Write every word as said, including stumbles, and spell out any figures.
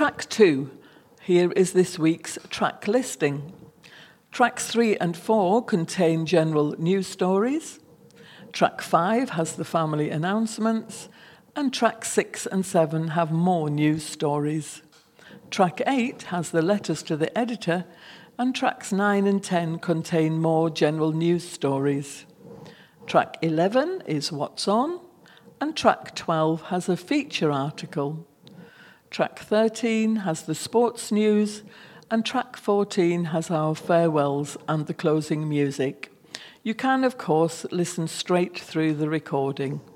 track two, here is this week's track listing. Tracks three and four contain general news stories. Track five has the family announcements, and track six and seven have more news stories. Track eight has the letters to the editor, and tracks nine and ten contain more general news stories. Track eleven is What's On, and track twelve has a feature article. Track thirteen has the sports news, and track fourteen has our farewells and the closing music. You can, of course, listen straight through the recording.